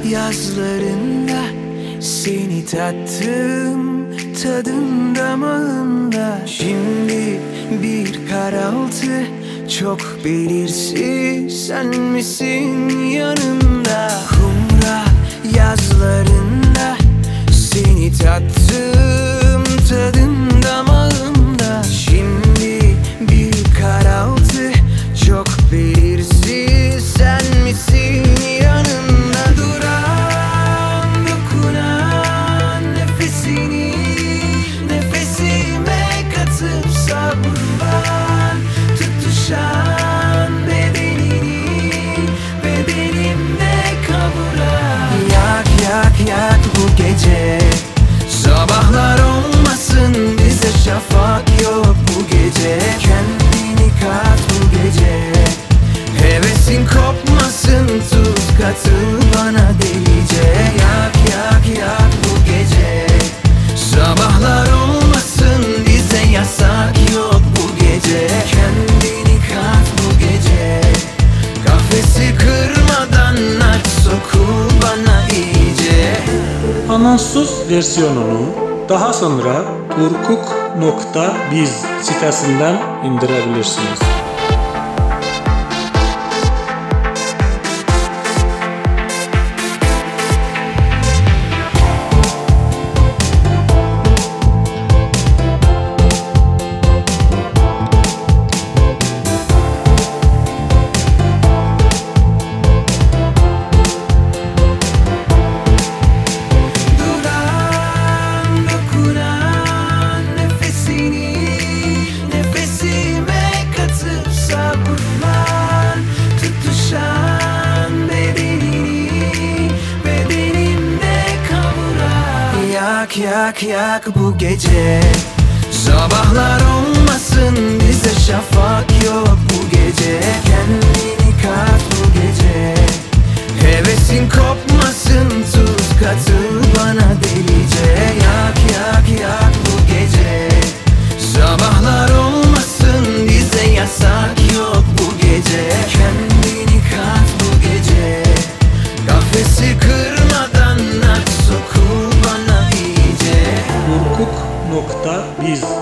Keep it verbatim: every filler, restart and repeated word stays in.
yazlarında seni tattım, tadım damağımda. Şimdi bir karaltı, çok belirsiz, sen misin yanımda? Kumra yazlarında seni tattım, tadım damağımda. Şimdi bir karaltı, çok belirsiz, sen misin yanımda? Duran, dokunan nefesini nefesime katıp savrulman, tutuşan bedenini bedenimde kavuran. Yak yak yak bu gece, sabahlar olmasın bize, şafak yok bu gece. Kendini kat bu gece, hevesin kopmasın, tuz katıl bana delice. Yak yak yak bu gece, sabahlar olmasın bize, yasak yok bu gece. Kendini kat bu gece, kafesi kırmadan aç, sokul bana iyice. Anonsuz versiyonunu daha sonra turkuk nokta biz sitesinden indirebilirsiniz. Yak yak yak bu gece, sabahlar olmasın bize, şafak yok bu gece. Kendini kat bu gece, hevesin kopmasın, tuz katıl bana delice. Yak yak yak bu gece, sabahlar olmasın bize, yasak yok bu gece. Kendini kat bu gece, kafesi kırmadan aç, sokul bana iyice. turkuk nokta biz